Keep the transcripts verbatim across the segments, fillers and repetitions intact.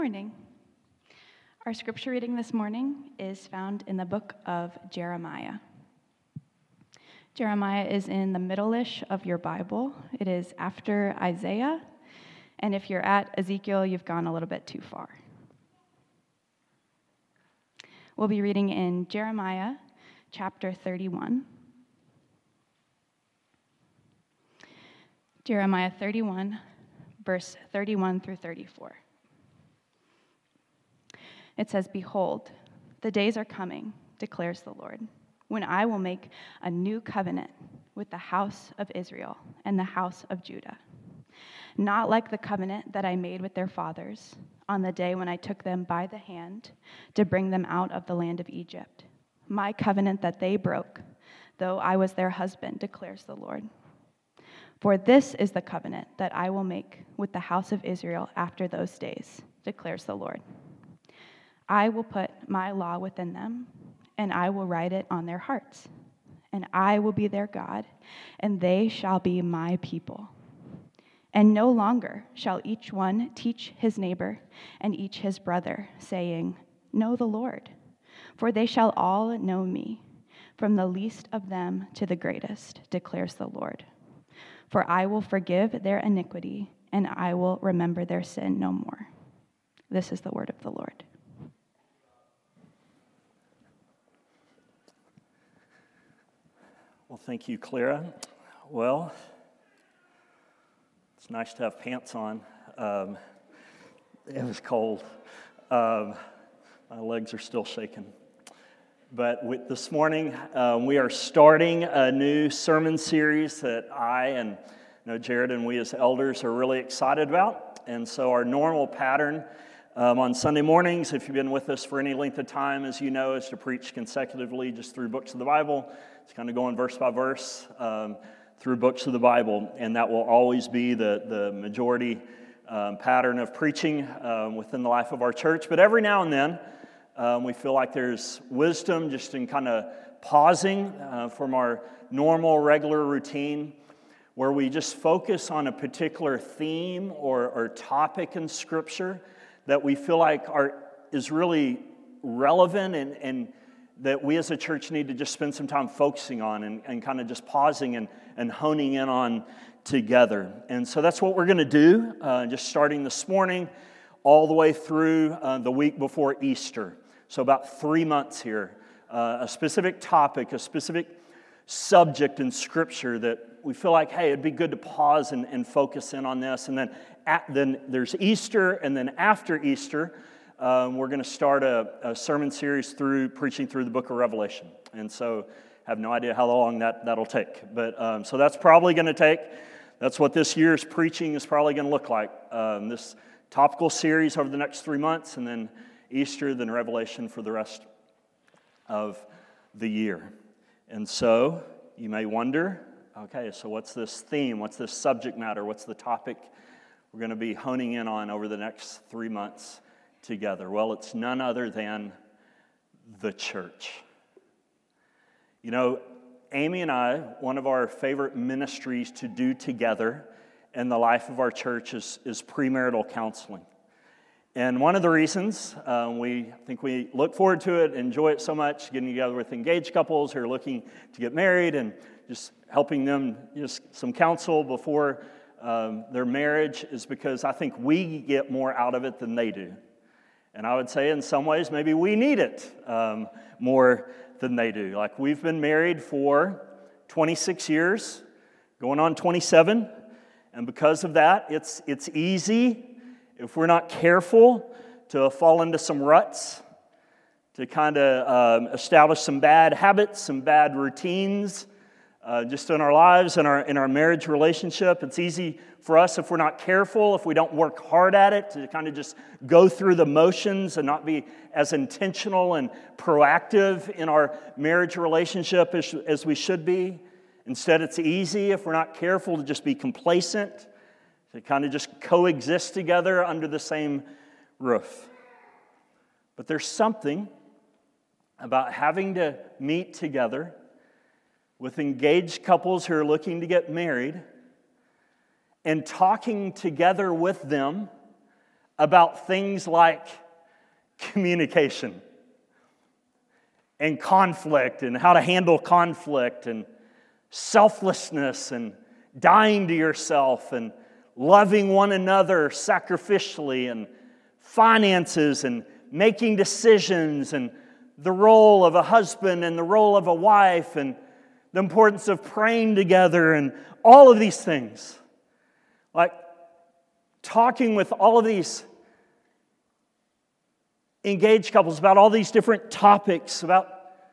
Morning. Our scripture reading this morning is found in the book of Jeremiah. Jeremiah is in the middle-ish of your Bible. It is after Isaiah, and if you're at Ezekiel, you've gone a little bit too far. We'll be reading in Jeremiah chapter thirty-one. Jeremiah thirty-one, verse thirty-one through thirty-four. It says, "Behold, the days are coming, declares the Lord, when I will make a new covenant with the house of Israel and the house of Judah, not like the covenant that I made with their fathers on the day when I took them by the hand to bring them out of the land of Egypt, my covenant that they broke, though I was their husband, declares the Lord. For this is the covenant that I will make with the house of Israel after those days, declares the Lord. I will put my law within them, and I will write it on their hearts. And I will be their God, and they shall be my people. And no longer shall each one teach his neighbor and each his brother, saying, 'Know the Lord,' for they shall all know me, from the least of them to the greatest, declares the Lord. For I will forgive their iniquity, and I will remember their sin no more." This is the word of the Lord. Well, thank you, Clara. Well, it's nice to have pants on. Um, it was cold. Um, my legs are still shaking. But with, this morning, um, we are starting a new sermon series that I and you know, Jared and we as elders are really excited about. And so our normal pattern um, on Sunday mornings, if you've been with us for any length of time, as you know, is to preach consecutively just through books of the Bible. It's kind of going verse by verse um, through books of the Bible, and that will always be the, the majority um, pattern of preaching um, within the life of our church. But every now and then, um, we feel like there's wisdom just in kind of pausing uh, from our normal, regular routine, where we just focus on a particular theme or, or topic in Scripture that we feel like are is really relevant and, and that we as a church need to just spend some time focusing on and, and kind of just pausing and, and honing in on together. And so that's what we're going to do, uh, just starting this morning all the way through uh, the week before Easter. So about three months here, uh, a specific topic, a specific subject in Scripture that we feel like, hey, it'd be good to pause and, and focus in on this. And then, at, then there's Easter, and then after Easter, Um, we're going to start a, a sermon series through preaching through the book of Revelation. And so I have no idea how long that, that'll take. But um, so that's probably going to take, that's what this year's preaching is probably going to look like. Um, this topical series over the next three months, and then Easter, then Revelation for the rest of the year. And so you may wonder, okay, so what's this theme? What's this subject matter? What's the topic we're going to be honing in on over the next three months together? Well, it's none other than the church. You know, Amy and I, one of our favorite ministries to do together in the life of our church is, is premarital counseling. And one of the reasons uh, we think we look forward to it, enjoy it so much, getting together with engaged couples who are looking to get married and just helping them just some counsel before um, their marriage, is because I think we get more out of it than they do. And I would say in some ways, maybe we need it um, more than they do. Like, we've been married for twenty-six years, going on twenty-seven. And because of that, it's it's easy, if we're not careful, to fall into some ruts, to kind of um, establish some bad habits, some bad routines, uh, just in our lives and our in our marriage relationship. It's easy for us, if we're not careful, if we don't work hard at it, to kind of just go through the motions and not be as intentional and proactive in our marriage relationship as, as we should be. Instead, it's easy, if we're not careful, to just be complacent, to kind of just coexist together under the same roof. But there's something about having to meet together with engaged couples who are looking to get married and talking together with them about things like communication and conflict and how to handle conflict and selflessness and dying to yourself and loving one another sacrificially and finances and making decisions and the role of a husband and the role of a wife and the importance of praying together and all of these things. Like talking with all of these engaged couples about all these different topics about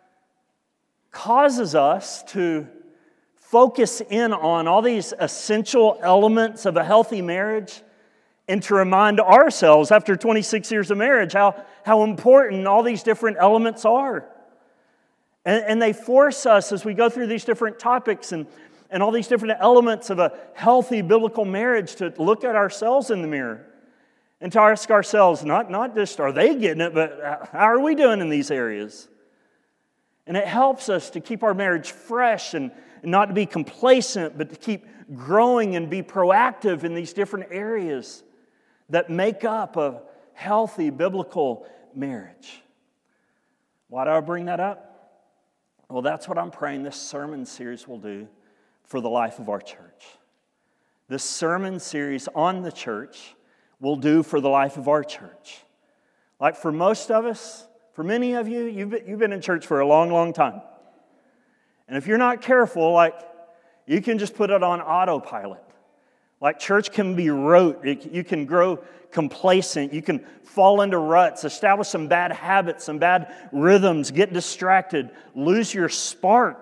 causes us to focus in on all these essential elements of a healthy marriage and to remind ourselves after twenty-six years of marriage how, how important all these different elements are. And, and they force us as we go through these different topics and, and all these different elements of a healthy biblical marriage to look at ourselves in the mirror and to ask ourselves, not, not just are they getting it, but how are we doing in these areas? And it helps us to keep our marriage fresh and, and not to be complacent, but to keep growing and be proactive in these different areas that make up a healthy biblical marriage. Why do I bring that up? Well, that's what I'm praying this sermon series will do for the life of our church. This sermon series on the church will do for the life of our church. Like for most of us, for many of you, you've been, you've been in church for a long, long time. And if you're not careful, like you can just put it on autopilot. Like church can be rote. It, you can grow complacent. You can fall into ruts, establish some bad habits, some bad rhythms, get distracted, lose your spark,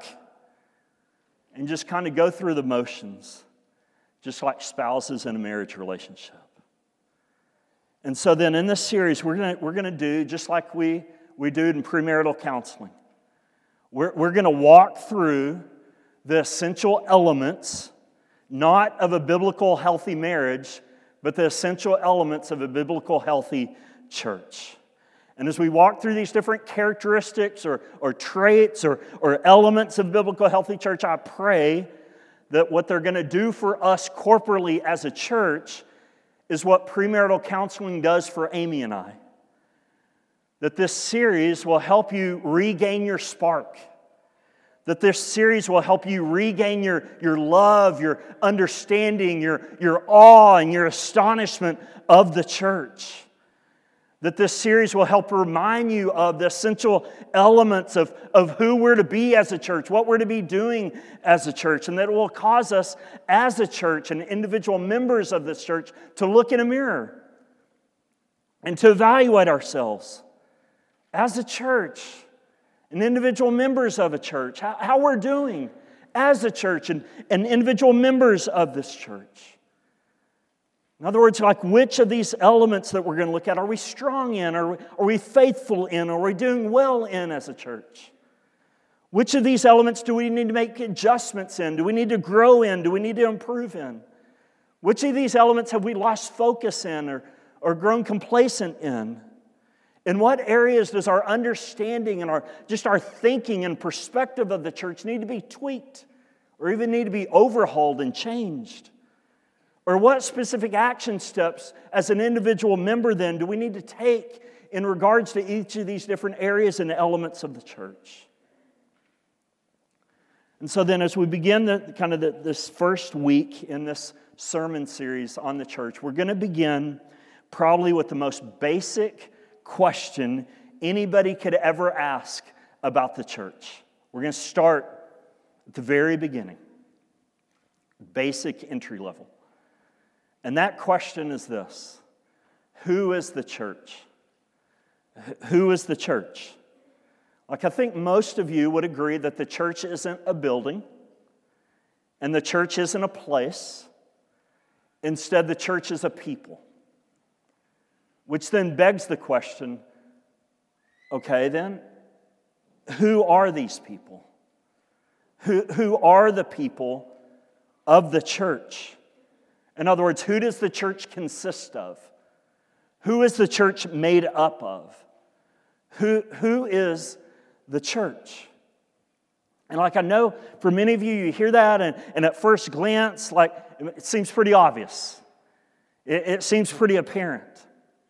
and just kind of go through the motions, just like spouses in a marriage relationship. And so then in this series, we're going we're gonna do just like we, we do in premarital counseling. We're, we're going to walk through the essential elements, not of a biblical healthy marriage, but the essential elements of a biblical healthy church. And as we walk through these different characteristics or, or traits or, or elements of biblical healthy church, I pray that what they're going to do for us corporately as a church is what premarital counseling does for Amy and I. That this series will help you regain your spark. That this series will help you regain your, your love, your understanding, your, your awe, and your astonishment of the church. That this series will help remind you of the essential elements of, of who we're to be as a church, what we're to be doing as a church, and that it will cause us as a church and individual members of this church to look in a mirror and to evaluate ourselves as a church and individual members of a church, how, how we're doing as a church and, and individual members of this church. In other words, like which of these elements that we're going to look at are we strong in? Are we, are we faithful in? Are we doing well in as a church? Which of these elements do we need to make adjustments in? Do we need to grow in? Do we need to improve in? Which of these elements have we lost focus in or, or grown complacent in? In what areas does our understanding and our just our thinking and perspective of the church need to be tweaked or even need to be overhauled and changed? Or what specific action steps as an individual member then do we need to take in regards to each of these different areas and elements of the church? And so then as we begin the, kind of the, this first week in this sermon series on the church, we're going to begin probably with the most basic question anybody could ever ask about the church. We're going to start at the very beginning, basic entry level. And that question is this: who is the church? Who is the church? Like, I think most of you would agree that the church isn't a building and the church isn't a place. Instead, the church is a people. Which then begs the question, okay, then, who are these people? Who, who are the people of the church? In other words, who does the church consist of? Who is the church made up of? Who, who is the church? And like I know for many of you, you hear that and, and at first glance, like it seems pretty obvious. It, it seems pretty apparent.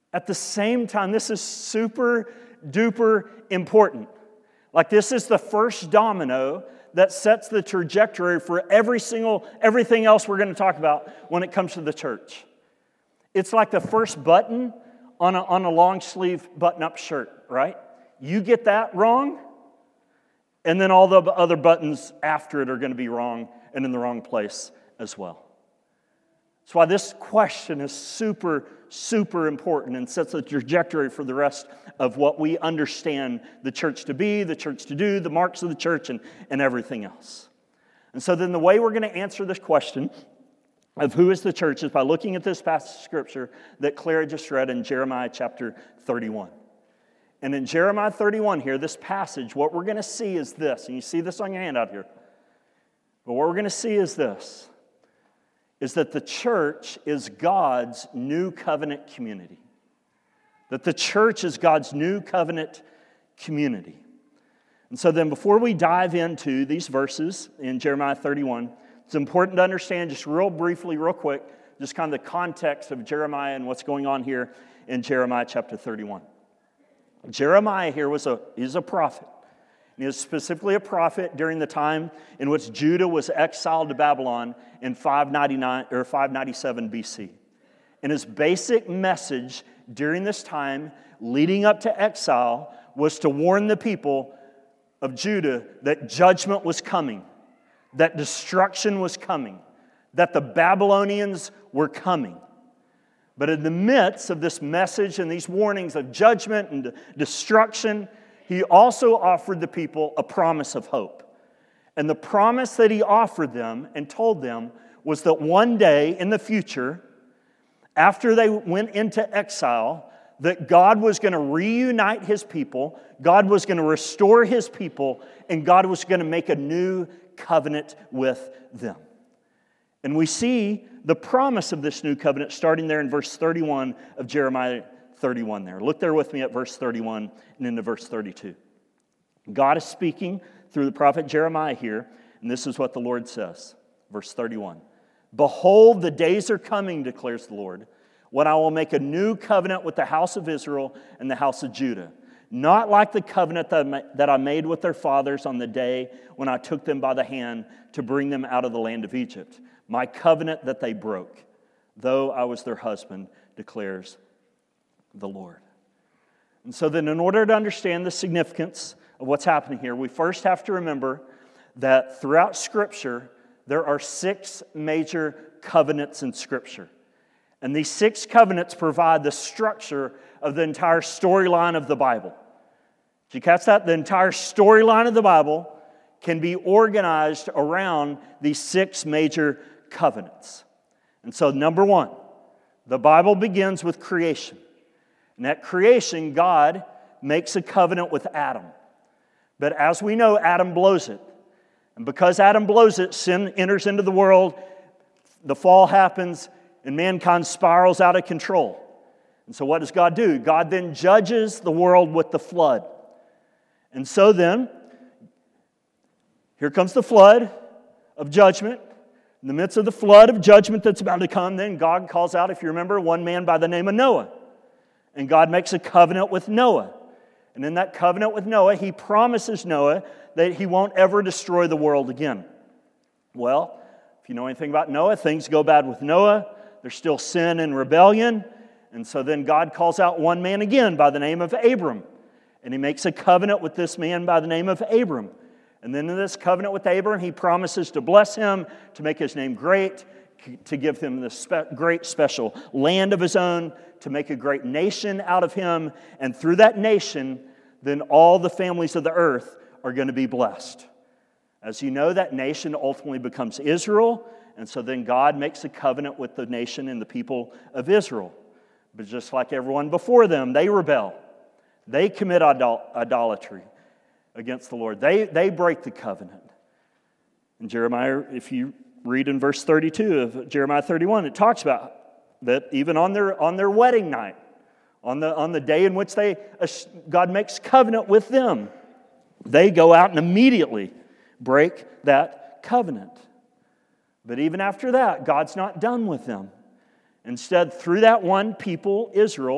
At the same time, this is super duper important. Like this is the first domino that sets the trajectory for every single, everything else we're going to talk about when it comes to the church. It's like the first button on a, on a long sleeve button-up shirt, right? You get that wrong, and then all the other buttons after it are going to be wrong and in the wrong place as well. That's why this question is super, super important and sets the trajectory for the rest of what we understand the church to be, the church to do, the marks of the church, and, and everything else. And so then the way we're going to answer this question of who is the church is by looking at this passage of Scripture that Clara just read in Jeremiah chapter thirty-one. And in Jeremiah thirty-one here, this passage, what we're going to see is this, and you see this on your handout here. But what we're going to see is this, is that the church is God's new covenant community. That the church is God's new covenant community. And so then before we dive into these verses in Jeremiah thirty-one, it's important to understand just real briefly, real quick, just kind of the context of Jeremiah and what's going on here in Jeremiah chapter thirty-one. Jeremiah here was a, he's a prophet. He is specifically a prophet during the time in which Judah was exiled to Babylon in five ninety-nine or five ninety-seven B C. And his basic message during this time, leading up to exile, was to warn the people of Judah that judgment was coming, that destruction was coming, that the Babylonians were coming. But in the midst of this message and these warnings of judgment and destruction, he also offered the people a promise of hope. And the promise that he offered them and told them was that one day in the future, after they went into exile, that God was going to reunite his people, God was going to restore his people, and God was going to make a new covenant with them. And we see the promise of this new covenant starting there in verse thirty-one of Jeremiah thirty-one there. Look there with me at verse thirty-one and into verse thirty-two. God is speaking through the prophet Jeremiah here, and this is what the Lord says. Verse thirty-one. Behold, the days are coming, declares the Lord, when I will make a new covenant with the house of Israel and the house of Judah. Not like the covenant that I made with their fathers on the day when I took them by the hand to bring them out of the land of Egypt. My covenant that they broke, though I was their husband, declares the Lord. And so then in order to understand the significance of what's happening here, we first have to remember that throughout Scripture, there are six major covenants in Scripture. And these six covenants provide the structure of the entire storyline of the Bible. Did you catch that? The entire storyline of the Bible can be organized around these six major covenants. And so number one, the Bible begins with creation. And at creation, God makes a covenant with Adam. But as we know, Adam blows it. And because Adam blows it, sin enters into the world, the fall happens, and mankind spirals out of control. And so what does God do? God then judges the world with the flood. And so then, here comes the flood of judgment. In the midst of the flood of judgment that's about to come, then God calls out, if you remember, one man by the name of Noah. And God makes a covenant with Noah. And in that covenant with Noah, he promises Noah that he won't ever destroy the world again. Well, if you know anything about Noah, things go bad with Noah. There's still sin and rebellion. And so then God calls out one man again by the name of Abram. And he makes a covenant with this man by the name of Abram. And then in this covenant with Abram, he promises to bless him, to make his name great, to give him this spe- great special land of his own, to make a great nation out of him. And through that nation, then all the families of the earth are going to be blessed. As you know, that nation ultimately becomes Israel. And so then God makes a covenant with the nation and the people of Israel. But just like everyone before them, they rebel. They commit idol- idolatry against the Lord. They, they break the covenant. And Jeremiah, if you read in verse thirty-two of Jeremiah thirty-one, it talks about that even on their, on their wedding night, on the, on the day in which they God makes covenant with them, they go out and immediately break that covenant. But even after that, God's not done with them. Instead, through that one people, Israel,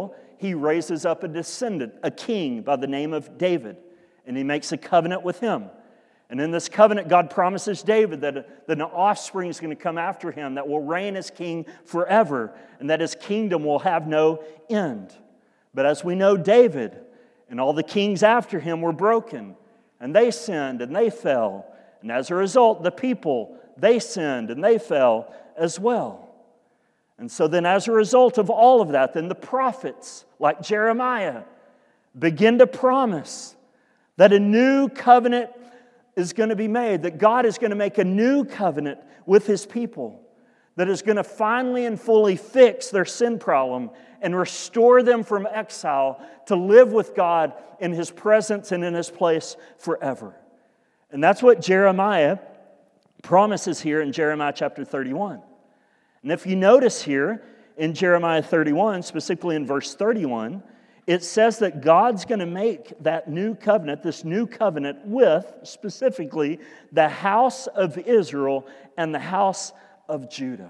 he raises up a descendant, a king by the name of David, and he makes a covenant with him. And in this covenant, God promises David that, that an offspring is going to come after him that will reign as king forever, and that his kingdom will have no end. But as we know, David and all the kings after him were broken, and they sinned and they fell. And as a result, the people, they sinned and they fell as well. And so then as a result of all of that, then the prophets, like Jeremiah, begin to promise that a new covenant is going to be made, that God is going to make a new covenant with His people that is going to finally and fully fix their sin problem and restore them from exile to live with God in His presence and in His place forever. And that's what Jeremiah promises here in Jeremiah chapter thirty-one. And if you notice here in Jeremiah thirty-one, specifically in verse thirty-one, it says that God's going to make that new covenant, this new covenant with, specifically, the house of Israel and the house of Judah.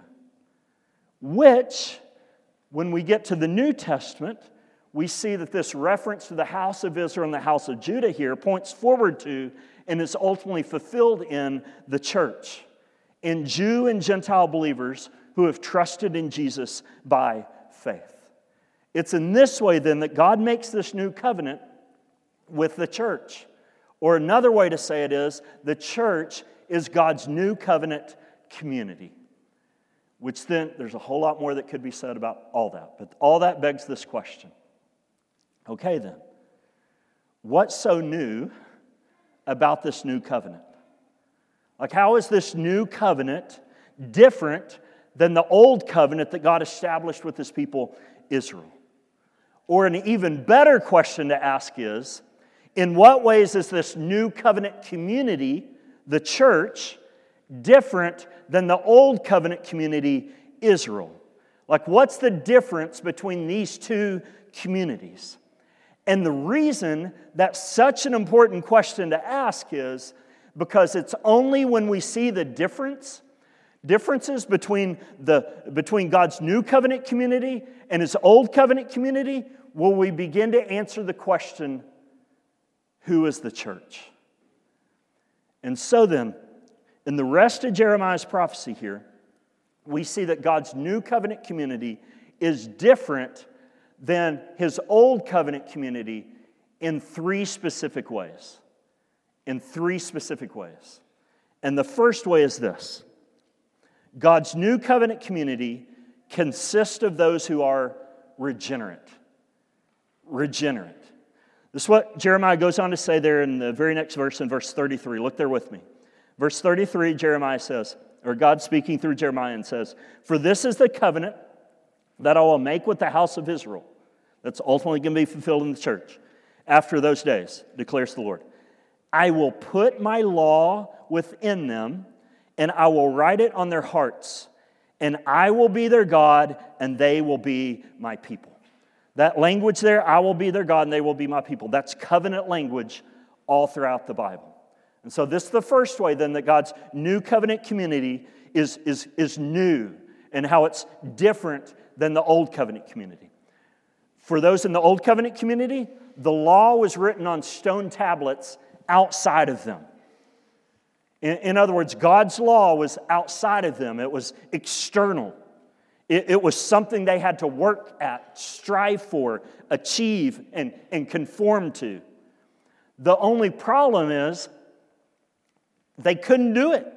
Which, when we get to the New Testament, we see that this reference to the house of Israel and the house of Judah here points forward to and is ultimately fulfilled in the church, in Jew and Gentile believers who have trusted in Jesus by faith. It's in this way, then, that God makes this new covenant with the church. Or another way to say it is, the church is God's new covenant community. Which then, there's a whole lot more that could be said about all that. But all that begs this question. Okay, then. What's so new about this new covenant? Like, how is this new covenant different than the old covenant that God established with His people, Israel? Or an even better question to ask is, in what ways is this new covenant community, the church, different than the old covenant community, Israel? Like, what's the difference between these two communities? And the reason that's such an important question to ask is because it's only when we see the difference, differences between, the, between God's new covenant community and His old covenant community will we begin to answer the question, who is the church? And so then, in the rest of Jeremiah's prophecy here, we see that God's new covenant community is different than His old covenant community in three specific ways. In three specific ways. And the first way is this. God's new covenant community consists of those who are regenerate. Regenerate. This is what Jeremiah goes on to say there in the very next verse, in verse thirty-three. Look there with me. Verse thirty-three, Jeremiah says, or God speaking through Jeremiah and says, "For this is the covenant that I will make with the house of Israel." That's ultimately going to be fulfilled in the church. "After those days, declares the Lord, I will put my law within them, and I will write it on their hearts, and I will be their God, and they will be my people." That language there, I will be their God, and they will be my people. That's covenant language all throughout the Bible. And so this is the first way then that God's new covenant community is, is, is new and how it's different than the old covenant community. For those in the old covenant community, the law was written on stone tablets outside of them. In, in other words, God's law was outside of them. It was external. It, it was something they had to work at, strive for, achieve, and, and conform to. The only problem is they couldn't do it.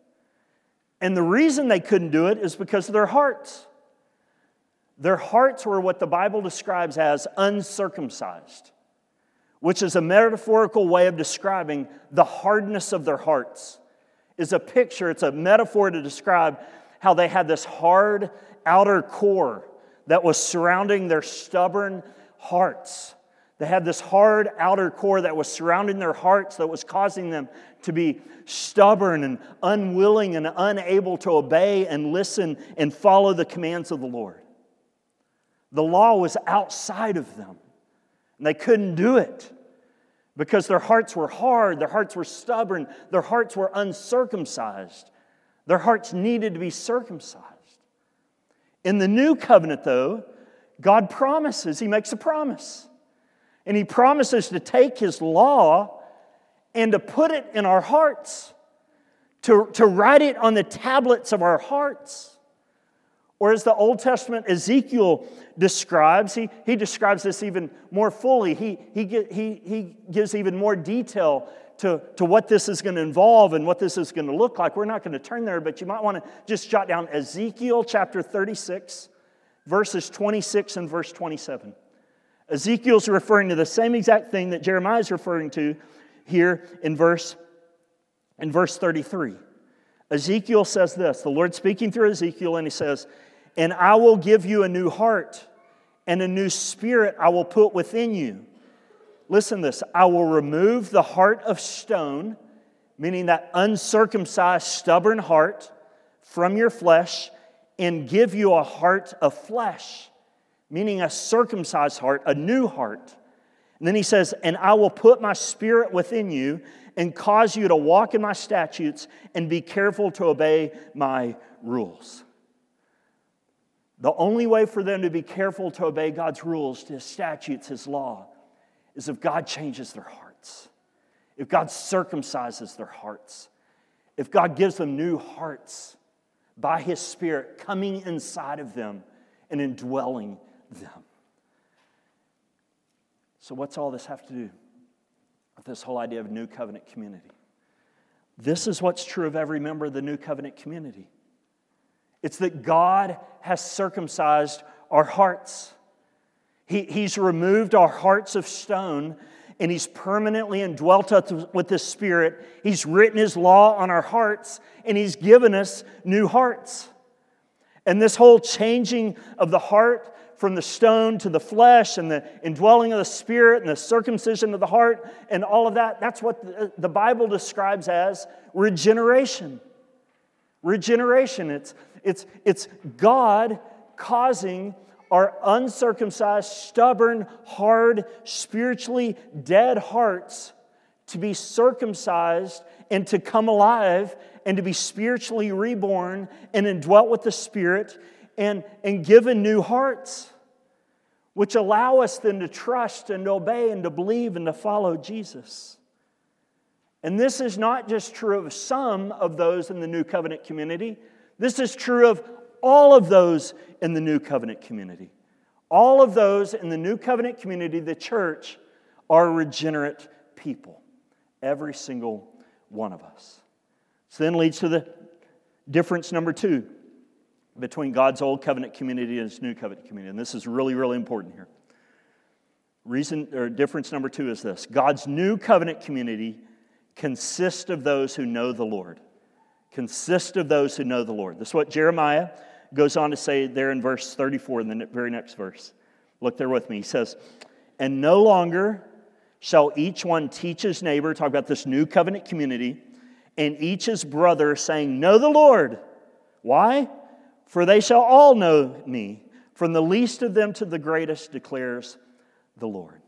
And the reason they couldn't do it is because of their hearts. Their hearts were what the Bible describes as uncircumcised, which is a metaphorical way of describing the hardness of their hearts. It's a picture, it's a metaphor to describe how they had this hard outer core that was surrounding their stubborn hearts. They had this hard outer core that was surrounding their hearts that was causing them to be stubborn and unwilling and unable to obey and listen and follow the commands of the Lord. The law was outside of them, and they couldn't do it because their hearts were hard, their hearts were stubborn, their hearts were uncircumcised. Their hearts needed to be circumcised. In the new covenant, though, God promises, He makes a promise. And He promises to take His law and to put it in our hearts, to, to write it on the tablets of our hearts. Or as the Old Testament Ezekiel describes, he, he describes this even more fully. He, he, he, he gives even more detail to, to what this is going to involve and what this is going to look like. We're not going to turn there, but you might want to just jot down Ezekiel chapter thirty-six, verses twenty-six and verse twenty-seven. Ezekiel's referring to the same exact thing that Jeremiah is referring to here in verse, in verse thirty-three. Ezekiel says this, the Lord speaking through Ezekiel, and He says, "And I will give you a new heart, and a new spirit I will put within you." Listen to this. "I will remove the heart of stone," meaning that uncircumcised, stubborn heart, "from your flesh, and give you a heart of flesh," meaning a circumcised heart, a new heart. And then He says, "And I will put my spirit within you and cause you to walk in my statutes and be careful to obey my rules." The only way for them to be careful to obey God's rules, His statutes, His law, is if God changes their hearts. If God circumcises their hearts. If God gives them new hearts by His Spirit coming inside of them and indwelling them. So what's all this have to do with this whole idea of new covenant community? This is what's true of every member of the new covenant community. It's that God has circumcised our hearts. He, he's removed our hearts of stone, and He's permanently indwelt us with His Spirit. He's written His law on our hearts, and He's given us new hearts. And this whole changing of the heart from the stone to the flesh, and the indwelling of the Spirit, and the circumcision of the heart, and all of that, that's what the Bible describes as regeneration. Regeneration. It's, it's, it's God causing our uncircumcised, stubborn, hard, spiritually dead hearts to be circumcised and to come alive and to be spiritually reborn and indwelt with the Spirit and, and given new hearts, which allow us then to trust and to obey and to believe and to follow Jesus. And this is not just true of some of those in the New Covenant community. This is true of all of those in the New Covenant community. All of those in the New Covenant community, the church, are regenerate people. Every single one of us. So then leads to the difference number two between God's Old Covenant community and His New Covenant community. And this is really, really important here. Reason or difference number two is this. God's New Covenant community consists of those who know the Lord. Consist of those who know the Lord. This is what Jeremiah goes on to say there in verse thirty-four, in the very next verse. Look there with me. He says, "And no longer shall each one teach his neighbor," talk about this new covenant community, "and each his brother, saying, 'Know the Lord.' Why? For they shall all know me, from the least of them to the greatest, declares the Lord."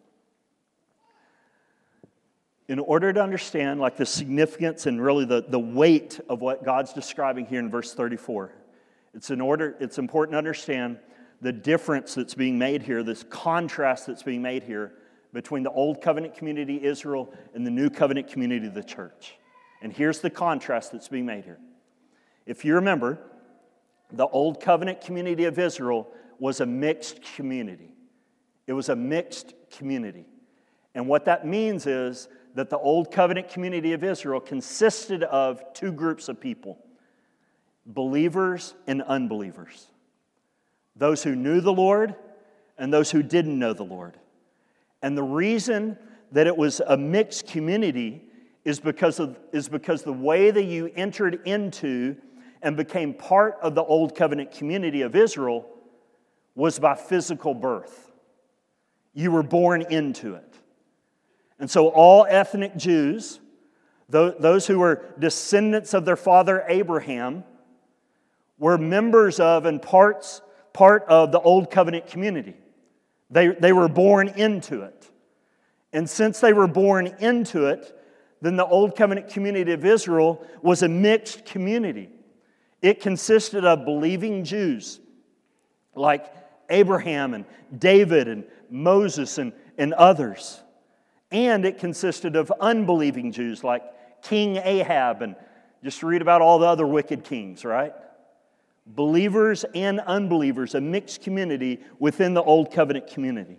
In order to understand like the significance and really the, the weight of what God's describing here in verse thirty-four, it's in order, it's important to understand the difference that's being made here, this contrast that's being made here between the Old Covenant community, Israel, and the New Covenant community, the church. And here's the contrast that's being made here. If you remember, the Old Covenant community of Israel was a mixed community. It was a mixed community. And what that means is that the Old Covenant community of Israel consisted of two groups of people, believers and unbelievers. Those who knew the Lord and those who didn't know the Lord. And the reason that it was a mixed community is because of is because the way that you entered into and became part of the Old Covenant community of Israel was by physical birth. You were born into it. And so all ethnic Jews, those who were descendants of their father Abraham, were members of and parts, part of the Old Covenant community. They, they were born into it. And since they were born into it, then the Old Covenant community of Israel was a mixed community. It consisted of believing Jews like Abraham and David and Moses and, and others. And it consisted of unbelieving Jews like King Ahab, and just read about all the other wicked kings, right? Believers and unbelievers, a mixed community within the Old Covenant community.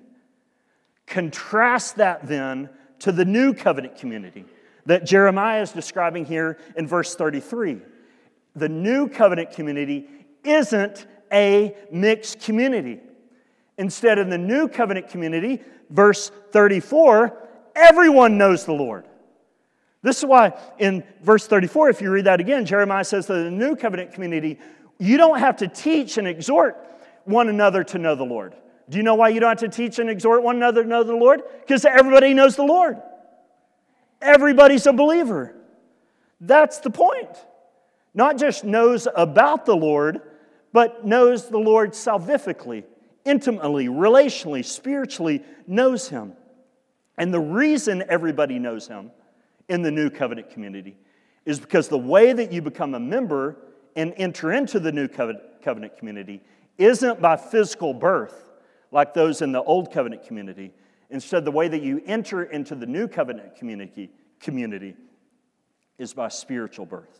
Contrast that then to the New Covenant community that Jeremiah is describing here in verse thirty-three. The New Covenant community isn't a mixed community. Instead, in the New Covenant community, verse thirty-four, everyone knows the Lord. This is why in verse thirty-four, if you read that again, Jeremiah says that in the New Covenant community, you don't have to teach and exhort one another to know the Lord. Do you know why you don't have to teach and exhort one another to know the Lord? Because everybody knows the Lord. Everybody's a believer. That's the point. Not just knows about the Lord, but knows the Lord salvifically, intimately, relationally, spiritually, knows Him. And the reason everybody knows Him in the New Covenant community is because the way that you become a member and enter into the New Covenant community isn't by physical birth like those in the Old Covenant community. Instead, the way that you enter into the New Covenant community, community is by spiritual birth,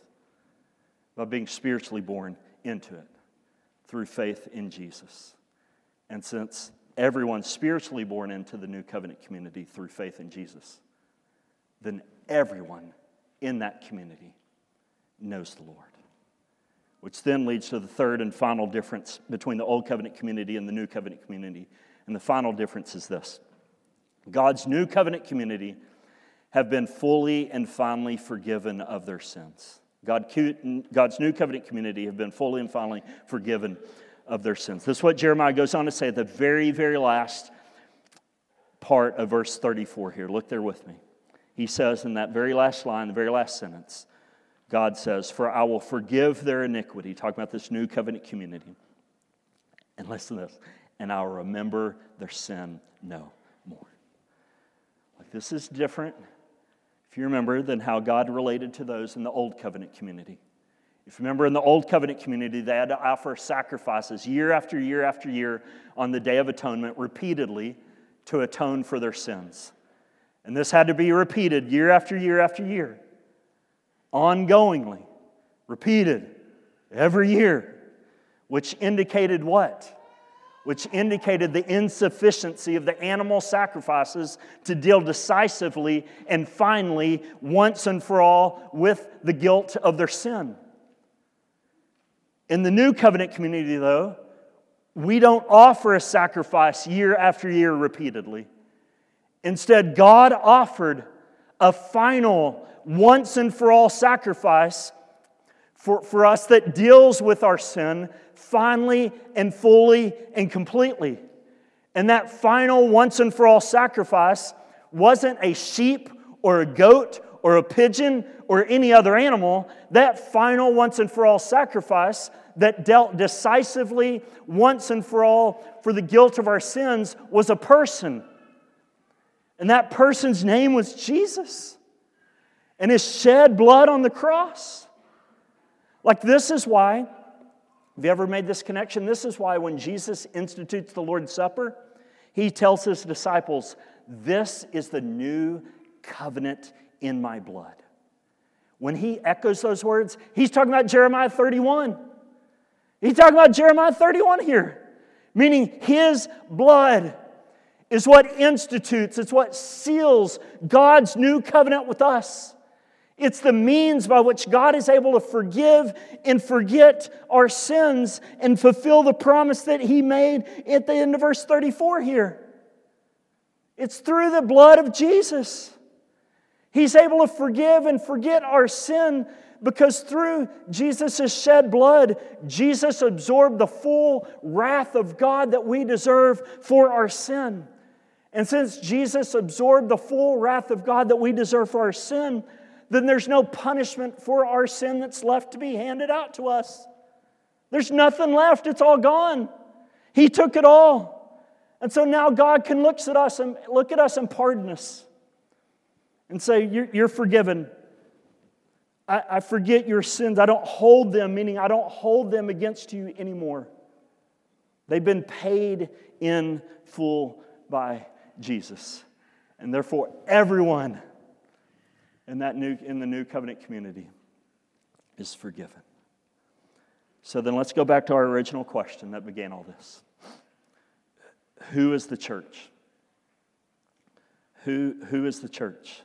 by being spiritually born into it through faith in Jesus. And since everyone's spiritually born into the New Covenant community through faith in Jesus, then everyone in that community knows the Lord. Which then leads to the third and final difference between the Old Covenant community and the New Covenant community. And the final difference is this. God's New Covenant community have been fully and finally forgiven of their sins. God, God's New Covenant community have been fully and finally forgiven of their sins. This is what Jeremiah goes on to say at the very, very last part of verse thirty-four here. Look there with me. He says in that very last line, the very last sentence, God says, "For I will forgive their iniquity," talking about this New Covenant community. And listen to this, "and I will remember their sin no more." Like, this is different, if you remember, than how God related to those in the Old Covenant community. If you remember, in the Old Covenant community, they had to offer sacrifices year after year after year on the Day of Atonement repeatedly to atone for their sins. And this had to be repeated year after year after year. Ongoingly, repeated every year, which indicated what? Which indicated the insufficiency of the animal sacrifices to deal decisively and finally, once and for all, with the guilt of their sin. In the New Covenant community, though, we don't offer a sacrifice year after year repeatedly. Instead, God offered a final once and for all sacrifice for, for us that deals with our sin finally and fully and completely. And that final once and for all sacrifice wasn't a sheep or a goat or a pigeon or any other animal. That final once and for all sacrifice that dealt decisively once and for all for the guilt of our sins was a person. And that person's name was Jesus. And His shed blood on the cross. Like, this is why, have you ever made this connection? This is why when Jesus institutes the Lord's Supper, He tells His disciples, "This is the new covenant in my blood." When He echoes those words, He's talking about Jeremiah thirty-one. He's talking about Jeremiah thirty-one here. Meaning His blood is what institutes, it's what seals God's new covenant with us. It's the means by which God is able to forgive and forget our sins and fulfill the promise that He made at the end of verse thirty-four here. It's through the blood of Jesus. He's able to forgive and forget our sin because through Jesus' shed blood, Jesus absorbed the full wrath of God that we deserve for our sin. And since Jesus absorbed the full wrath of God that we deserve for our sin, then there's no punishment for our sin that's left to be handed out to us. There's nothing left. It's all gone. He took it all. And so now God can look at us and look at us and pardon us and say, you're, you're forgiven. I, I forget your sins. I don't hold them, meaning I don't hold them against you anymore. They've been paid in full by Jesus. And therefore, everyone in that new in the new covenant community is forgiven. So then let's go back to our original question that began all this. Who is the church? Who, who is the church?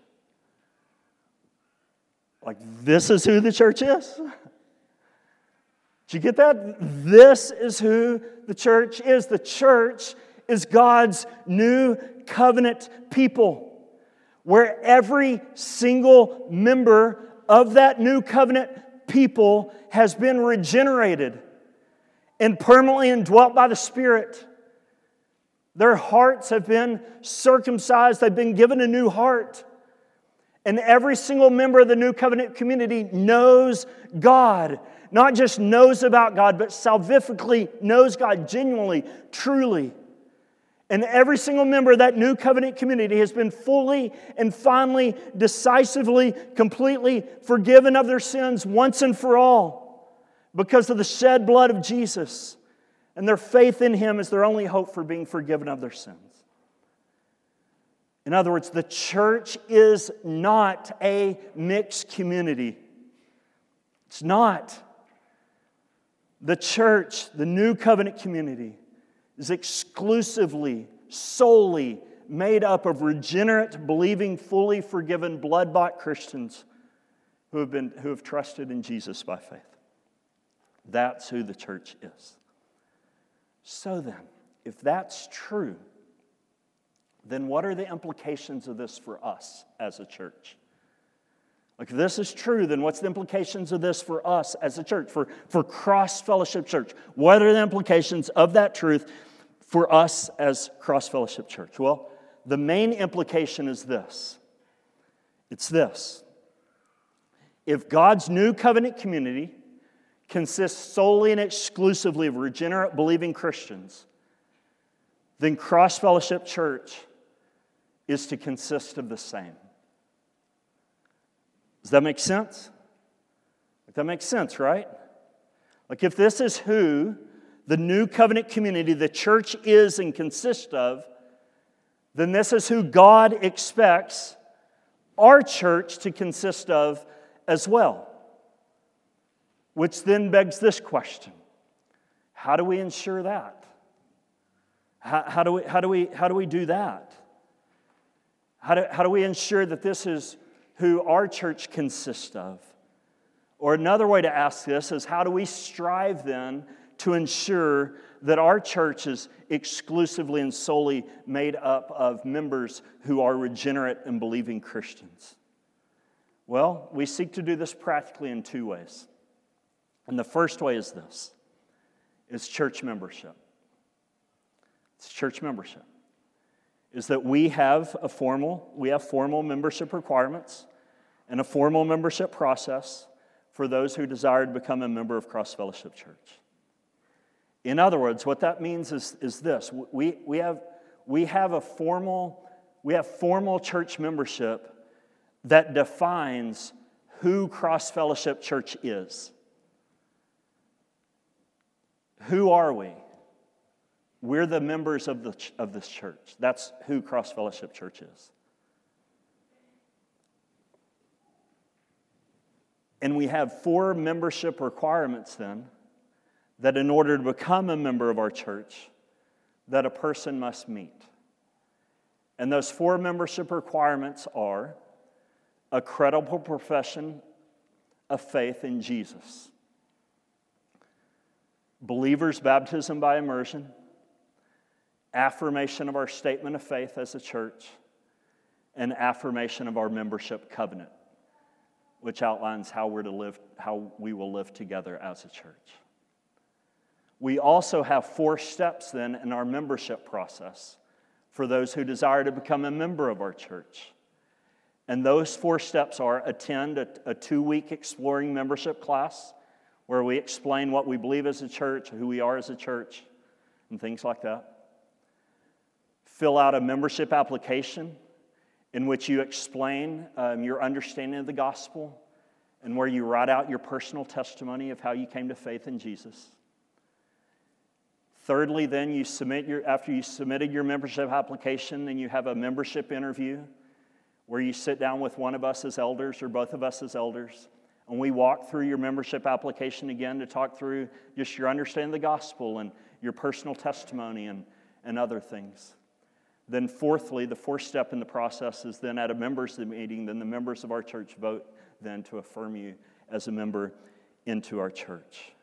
Like, this is who the church is? Did you get that? This is who the church is. The church is God's new covenant people, where every single member of that new covenant people has been regenerated and permanently indwelt by the Spirit. Their hearts have been circumcised. They've been given a new heart. And every single member of the new covenant community knows God. Not just knows about God, but salvifically knows God genuinely, truly. And every single member of that new covenant community has been fully and finally, decisively, completely forgiven of their sins once and for all because of the shed blood of Jesus. And their faith in Him is their only hope for being forgiven of their sins. In other words, the church is not a mixed community. It's not. The church, the new covenant community, is exclusively, solely made up of regenerate, believing, fully forgiven, blood-bought Christians who have been who have trusted in Jesus by faith. That's who the church is. So then, if that's true, then what are the implications of this for us as a church? Like, if this is true, then what's the implications of this for us as a church, for, for Cross Fellowship Church? What are the implications of that truth for us as Cross Fellowship Church? Well, the main implication is this. It's this. If God's new covenant community consists solely and exclusively of regenerate, believing Christians, then Cross Fellowship Church is to consist of the same. Does that make sense? Like, that makes sense, right? Like, if this is who the new covenant community, the church, is and consists of, then this is who God expects our church to consist of as well. Which then begs this question: how do we ensure that? How, how do we how do we how do we do that? How do how do we ensure that this is who our church consists of? Or another way to ask this is, how do we strive then to ensure that our church is exclusively and solely made up of members who are regenerate and believing Christians? Well, we seek to do this practically in two ways. And the first way is this. It's church membership. It's church membership. Is that we have a formal, we have formal membership requirements and a formal membership process for those who desire to become a member of Cross Fellowship Church. In other words, what that means is, is this. We, we, have, we, have a formal, we have formal church membership that defines who Cross Fellowship Church is. Who are we? We're the members of, the, of this church. That's who Cross Fellowship Church is. And we have four membership requirements then, that in order to become a member of our church, that a person must meet. And those four membership requirements are a credible profession of faith in Jesus, believers' baptism by immersion, affirmation of our statement of faith as a church, and affirmation of our membership covenant, which outlines how we're to live, how we will live together as a church. We also have four steps then in our membership process for those who desire to become a member of our church. And those four steps are: attend a, a two-week exploring membership class where we explain what we believe as a church, who we are as a church, and things like that. Fill out a membership application in which you explain um, your understanding of the gospel and where you write out your personal testimony of how you came to faith in Jesus. Thirdly, then you submit your after you submitted your membership application, then you have a membership interview where you sit down with one of us as elders or both of us as elders, and we walk through your membership application again to talk through just your understanding of the gospel and your personal testimony and, and other things. Then fourthly, the fourth step in the process is then at a members' meeting, then the members of our church vote then to affirm you as a member into our church.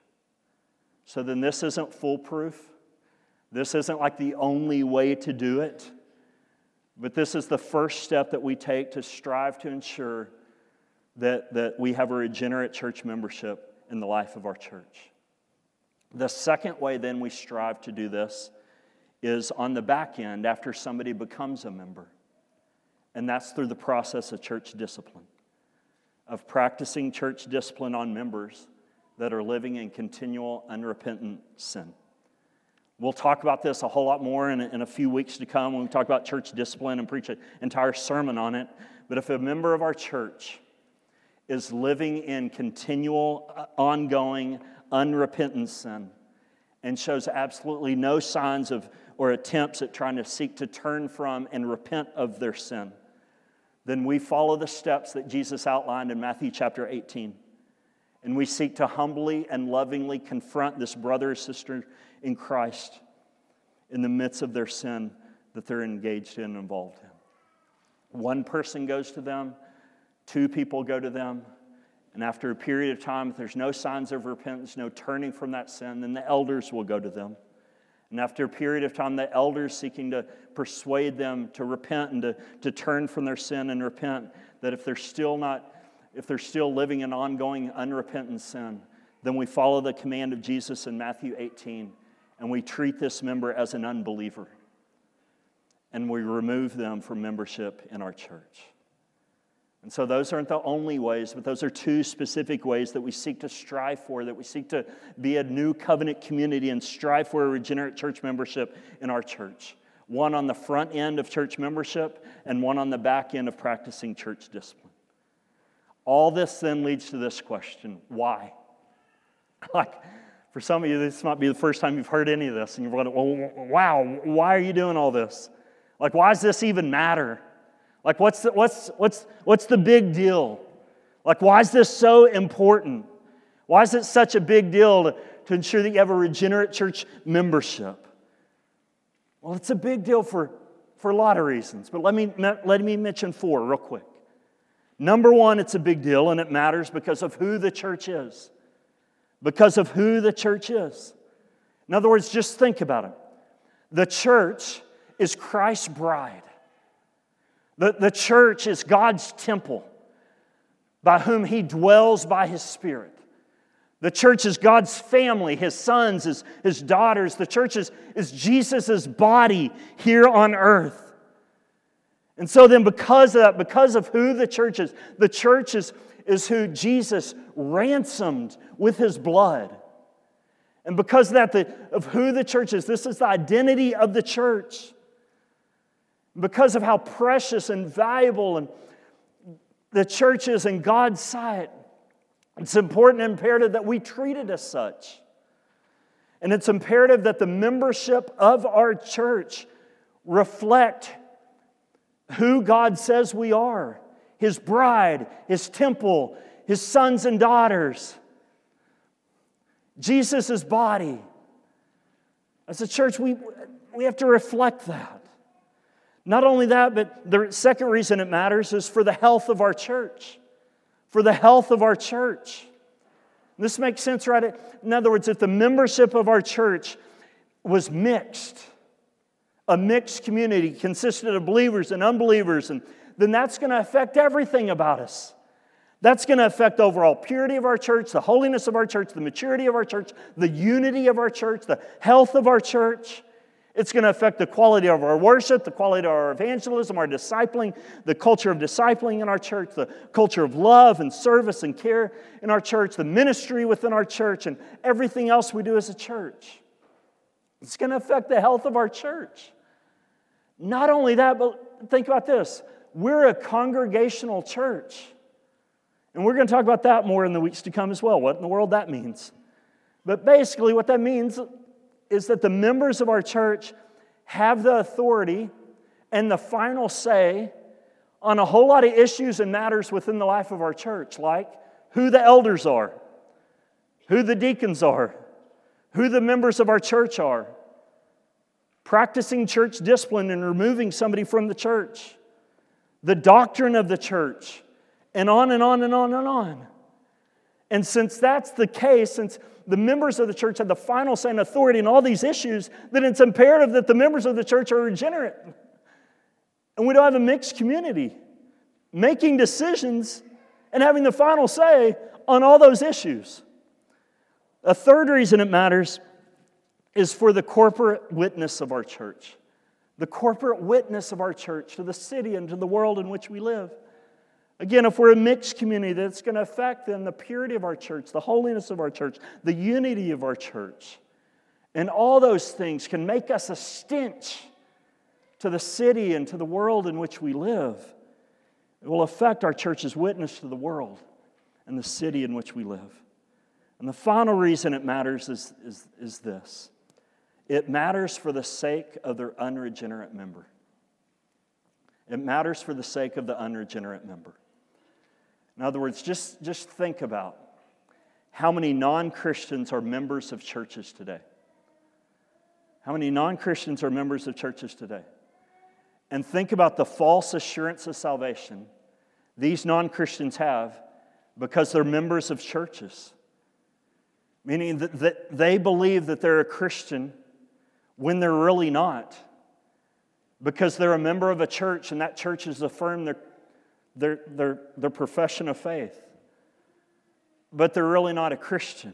So then this isn't foolproof. This isn't like the only way to do it. But this is the first step that we take to strive to ensure that, that we have a regenerate church membership in the life of our church. The second way then we strive to do this is on the back end after somebody becomes a member. And that's through the process of church discipline, of practicing church discipline on members that are living in continual unrepentant sin. We'll talk about this a whole lot more in a, in a few weeks to come when we talk about church discipline and preach an entire sermon on it. But if a member of our church is living in continual, ongoing, unrepentant sin and shows absolutely no signs of or attempts at trying to seek to turn from and repent of their sin, then we follow the steps that Jesus outlined in Matthew chapter eighteen. And we seek to humbly and lovingly confront this brother or sister in Christ in the midst of their sin that they're engaged in and involved in. One person goes to them, two people go to them, and after a period of time, if there's no signs of repentance, no turning from that sin, then the elders will go to them. And after a period of time, the elders seeking to persuade them to repent and to, to turn from their sin and repent, that if they're still not, if they're still living in ongoing unrepentant sin, then we follow the command of Jesus in Matthew eighteen, and we treat this member as an unbeliever. And we remove them from membership in our church. And so those aren't the only ways, but those are two specific ways that we seek to strive for, that we seek to be a new covenant community and strive for a regenerate church membership in our church. One on the front end of church membership and one on the back end of practicing church discipline. All this then leads to this question: why? Like, for some of you, this might be the first time you've heard any of this, and you're wondering, well, wow, why are you doing all this? Like, why does this even matter? Like, what's the, what's what's what's the big deal? Like, why is this so important? Why is it such a big deal to, to ensure that you have a regenerate church membership? Well, it's a big deal for, for a lot of reasons, but let me let me mention four real quick. Number one, it's a big deal, and it matters because of who the church is. Because of who the church is. In other words, just think about it. The church is Christ's bride. The, the church is God's temple by whom He dwells by His Spirit. The church is God's family, His sons, His, His daughters. The church is, is Jesus' body here on earth. And so then because of that, because of who the church is, the church is, is who Jesus ransomed with His blood. And because of that, the, of who the church is, this is the identity of the church. Because of how precious and valuable and the church is in God's sight, it's important and imperative that we treat it as such. And it's imperative that the membership of our church reflect who God says we are. His bride, His temple, His sons and daughters. Jesus' body. As a church, we, we have to reflect that. Not only that, but the second reason it matters is for the health of our church. For the health of our church. This makes sense, right? In other words, if the membership of our church was mixed, a mixed community consisted of believers and unbelievers, and then that's going to affect everything about us. That's going to affect the overall purity of our church, the holiness of our church, the maturity of our church, the unity of our church, the health of our church. It's going to affect the quality of our worship, the quality of our evangelism, our discipling, the culture of discipling in our church, the culture of love and service and care in our church, the ministry within our church, and everything else we do as a church. It's going to affect the health of our church. Not only that, but think about this. We're a congregational church. And we're going to talk about that more in the weeks to come as well, what in the world that means. But basically what that means is that the members of our church have the authority and the final say on a whole lot of issues and matters within the life of our church, like who the elders are, who the deacons are, who the members of our church are, practicing church discipline and removing somebody from the church, the doctrine of the church, and on and on and on and on. And since that's the case, since the members of the church have the final say and authority in all these issues, then it's imperative that the members of the church are regenerate. And we don't have a mixed community making decisions and having the final say on all those issues. A third reason it matters is for the corporate witness of our church. The corporate witness of our church to the city and to the world in which we live. Again, if we're a mixed community, that's going to affect then the purity of our church, the holiness of our church, the unity of our church. And all those things can make us a stench to the city and to the world in which we live. It will affect our church's witness to the world and the city in which we live. And the final reason it matters is, is, is this. It matters for the sake of their unregenerate member. It matters for the sake of the unregenerate member. In other words, just, just think about how many non-Christians are members of churches today. How many non-Christians are members of churches today? And think about the false assurance of salvation these non-Christians have because they're members of churches. Meaning that, that they believe that they're a Christian when they're really not. Because they're a member of a church and that church has affirmed their, their, their, their profession of faith. But they're really not a Christian.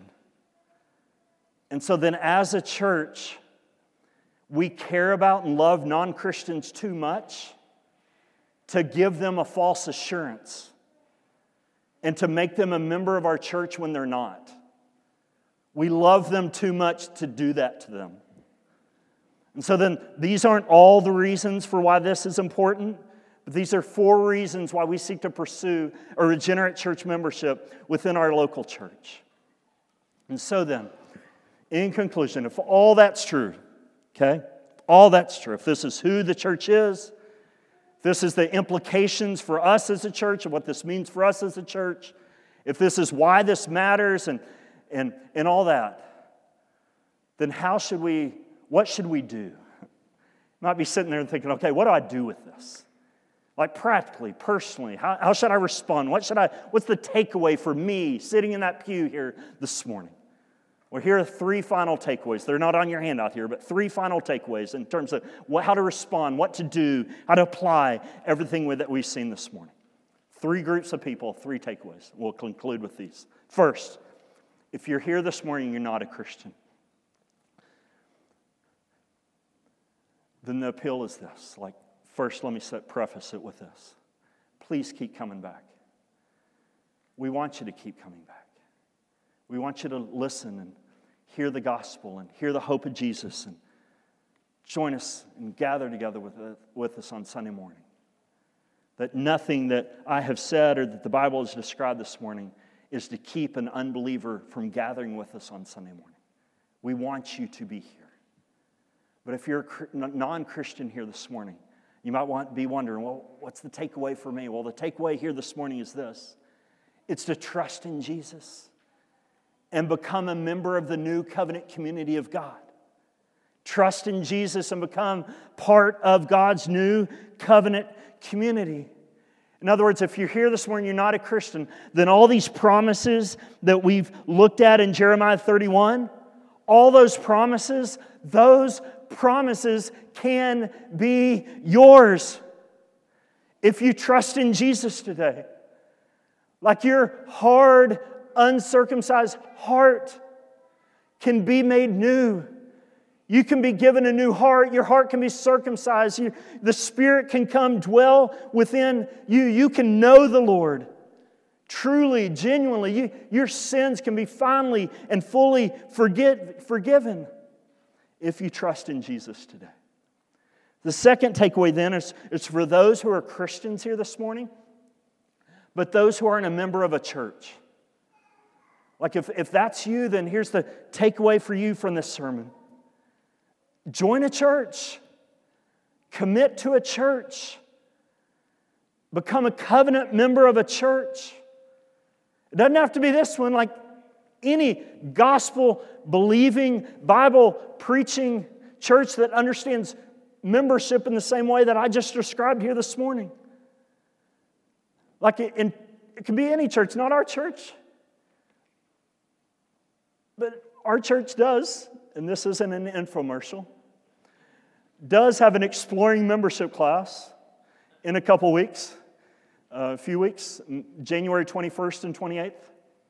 And so then as a church, we care about and love non-Christians too much to give them a false assurance and to make them a member of our church when they're not. We love them too much to do that to them. And so then these aren't all the reasons for why this is important, but these are four reasons why we seek to pursue a regenerate church membership within our local church. And so then, in conclusion, if all that's true, okay, all that's true, if this is who the church is, if this is the implications for us as a church and what this means for us as a church, if this is why this matters and, and, and all that, then how should we What should we do? You might be sitting there and thinking, okay, what do I do with this? Like practically, personally, how, how should I respond? What should I? What's the takeaway for me sitting in that pew here this morning? Well, here are three final takeaways. They're not on your handout here, but three final takeaways in terms of what, how to respond, what to do, how to apply everything that we've seen this morning. Three groups of people, three takeaways. We'll conclude with these. First, if you're here this morning and you're not a Christian, then the appeal is this. Like, first, let me set, preface it with this. Please keep coming back. We want you to keep coming back. We want you to listen and hear the gospel and hear the hope of Jesus and join us and gather together with, uh, with us on Sunday morning. That nothing that I have said or that the Bible has described this morning is to keep an unbeliever from gathering with us on Sunday morning. We want you to be here. But if you're a non-Christian here this morning, you might want be wondering, well, what's the takeaway for me? Well, the takeaway here this morning is this. It's to trust in Jesus and become a member of the new covenant community of God. Trust in Jesus and become part of God's new covenant community. In other words, if you're here this morning, you're not a Christian, then all these promises that we've looked at in Jeremiah thirty-one, all those promises, those promises can be yours if you trust in Jesus today. Like your hard, uncircumcised heart can be made new. You can be given a new heart. Your heart can be circumcised. You, the Spirit can come dwell within you. You can know the Lord. Truly, genuinely, you, your sins can be finally and fully forget, forgiven if you trust in Jesus today. The second takeaway then is, is for those who are Christians here this morning, but those who aren't a member of a church. Like if, if that's you, then here's the takeaway for you from this sermon. Join a church. Commit to a church. Become a covenant member of a church. It doesn't have to be this one, like any gospel-believing, Bible-preaching church that understands membership in the same way that I just described here this morning. Like it, it can be any church, not our church. But our church does, and this isn't an infomercial, does have an exploring membership class in a couple weeks, uh, a few weeks, January twenty-first and twenty-eighth,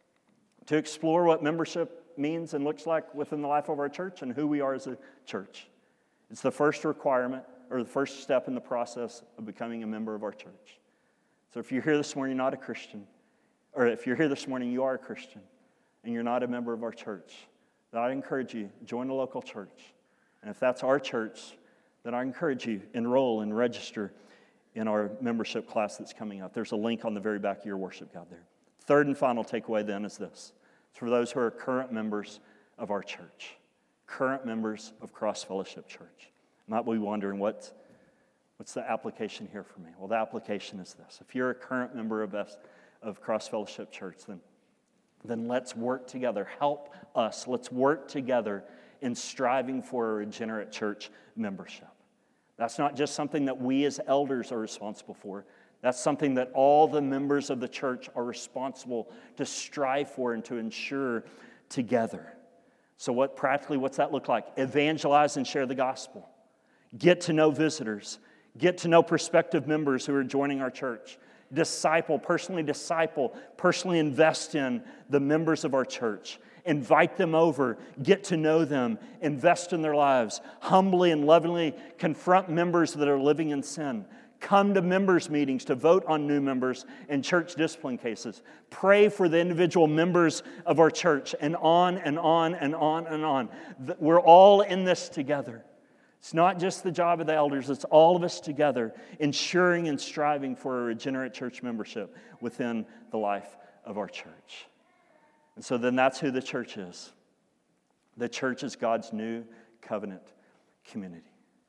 to explore what membership means and looks like within the life of our church and who we are as a church. It's the first requirement or the first step in the process of becoming a member of our church. So if you're here this morning, you're not a Christian, or if you're here this morning, you are a Christian, and you're not a member of our church, then I encourage you, join a local church. And if that's our church, then I encourage you, enroll and register in our membership class that's coming up. There's a link on the very back of your worship guide there. Third and final takeaway then is this. It's for those who are current members of our church, current members of Cross Fellowship Church. You might be wondering, what, what's the application here for me? Well, the application is this. If you're a current member of, of Cross Fellowship Church, then, then let's work together. Help us. Let's work together in striving for a regenerate church membership. That's not just something that we as elders are responsible for. That's something that all the members of the church are responsible to strive for and to ensure together. So what practically, what's that look like? Evangelize and share the gospel. Get to know visitors. Get to know prospective members who are joining our church. Disciple, personally disciple, personally invest in the members of our church. Invite them over, get to know them, invest in their lives, humbly and lovingly confront members that are living in sin. Come to members' meetings to vote on new members in church discipline cases. Pray for the individual members of our church, and on and on and on and on. We're all in this together. It's not just the job of the elders, it's all of us together, ensuring and striving for a regenerate church membership within the life of our church. And so then that's who the church is. The church is God's new covenant community.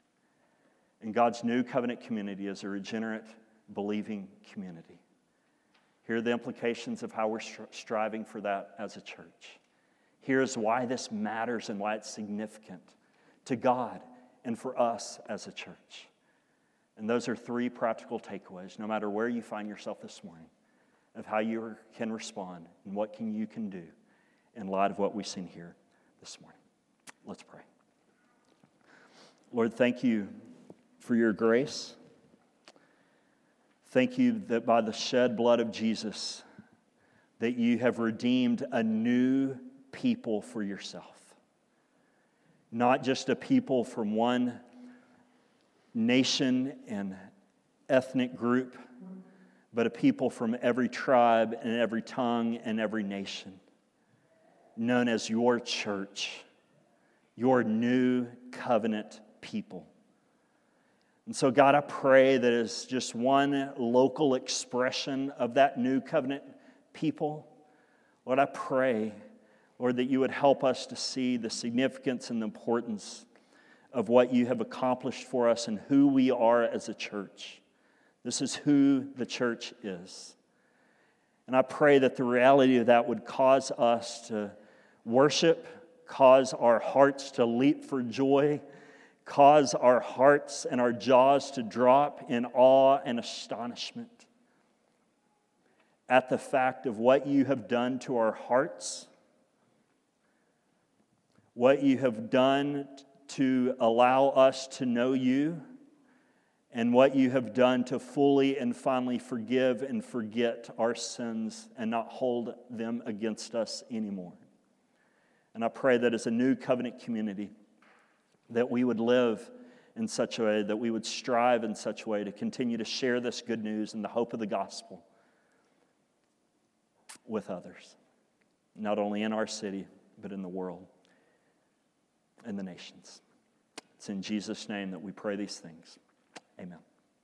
And God's new covenant community is a regenerate, believing community. Here are the implications of how we're striving for that as a church. Here's why this matters and why it's significant to God and for us as a church. And those are three practical takeaways, no matter where you find yourself this morning, of how you can respond and what can you can do in light of what we've seen here this morning. Let's pray. Lord, thank you for your grace. Thank you that by the shed blood of Jesus, that you have redeemed a new people for yourself. Not just a people from one nation and ethnic group, but a people from every tribe and every tongue and every nation, known as your church, your new covenant people. And so, God, I pray that as just one local expression of that new covenant people, Lord, I pray, Lord, that you would help us to see the significance and the importance of what you have accomplished for us and who we are as a church. This is who the church is. And I pray that the reality of that would cause us to worship, cause our hearts to leap for joy, cause our hearts and our jaws to drop in awe and astonishment at the fact of what you have done to our hearts, what you have done to allow us to know you, and what you have done to fully and finally forgive and forget our sins and not hold them against us anymore. And I pray that as a new covenant community, that we would live in such a way, that we would strive in such a way to continue to share this good news and the hope of the gospel with others, not only in our city, but in the world and the nations. It's in Jesus' name that we pray these things. Amen.